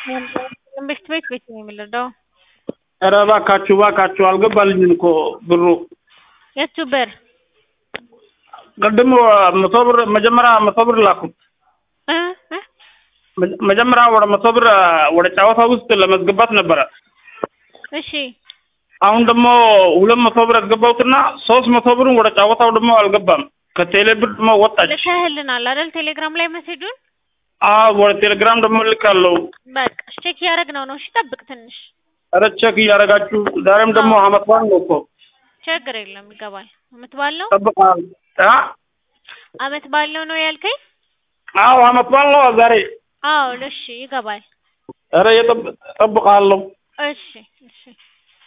ቤት ቤት ነው የሚለው ኧረ እባካችሁ አልገባልኝም እኮ ብሩ የቱ ብር ቀድሞ 100 ብር መጀመሪያ 100 ብር ላኩት መጀመሪያ ወደ 100 ብር ወደ ጫወታ ውስጥ ለማስገባት ነበር እሺ አሁን ደግሞ 200 ብር አስገባውትና 300 ብር ወደ ጫወታው ደግሞ አልገባም ከቴሌ ብር ደግሞ ወጣች ልከህልናል አይደል ቴሌግራም ላይ ሜሴጁን ወደ ቴሌግራም ደግሞ ልካለው በቃ ቼክ ያረግነው ነው እሺ ጠብቅ ትንሽ ኧረ ቼክ ያረጋችሁ ዛሬም ደግሞ አመት በዓል ነው እኮ ችግር የለም ይገባል አመት በዓል ነው ጠብቃል አመት በዓል ነው ያልከኝ አመት በዓል ነው ዛሬ እሺ ይገባል ኧረ ጠብቃለሁ እሺ